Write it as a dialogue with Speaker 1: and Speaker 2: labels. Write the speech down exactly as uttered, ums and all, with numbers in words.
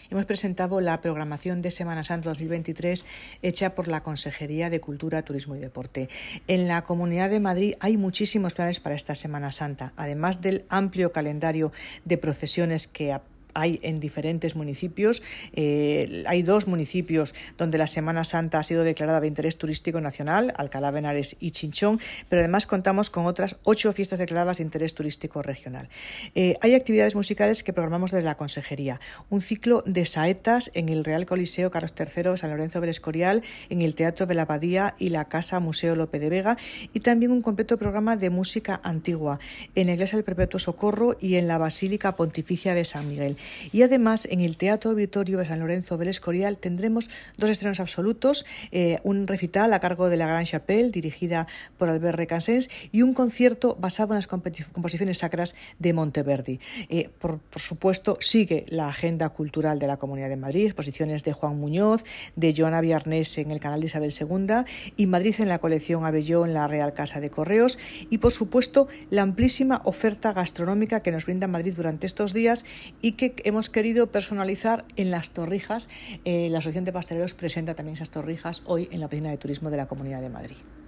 Speaker 1: hemos presentado la programación de Semana Santa dos mil veintitrés hecha por la Consejería de Cultura, Turismo y Deporte. En la Comunidad de Madrid hay muchísimos planes para esta Semana Santa, además del amplio calendario de procesiones que hay en diferentes municipios. Eh, hay dos municipios donde la Semana Santa ha sido declarada de interés turístico nacional, Alcalá de Henares y Chinchón, pero además contamos con otras ocho fiestas declaradas de interés turístico regional. Eh, hay actividades musicales que programamos desde la Consejería. Un ciclo de saetas en el Real Coliseo Carlos tercero de San Lorenzo del Escorial, en el Teatro de la Abadía y la Casa Museo Lope de Vega, y también un completo programa de música antigua en la Iglesia del Perpetuo Socorro y en la Basílica Pontificia de San Miguel. Y además en el Teatro Auditorio de San Lorenzo del Escorial tendremos dos estrenos absolutos, eh, un recital a cargo de la Gran Chapelle dirigida por Albert Recassens y un concierto basado en las composiciones sacras de Monteverdi. Eh, por, por supuesto sigue la agenda cultural de la Comunidad de Madrid, exposiciones de Juan Muñoz, de Joana Viarnés en el canal de Isabel segunda y Madrid en la colección Abelló en la Real Casa de Correos, y por supuesto la amplísima oferta gastronómica que nos brinda Madrid durante estos días y que hemos querido personalizar en las Torrijas. Eh, la Asociación de Pasteleros presenta también esas torrijas hoy en la Oficina de Turismo de la Comunidad de Madrid.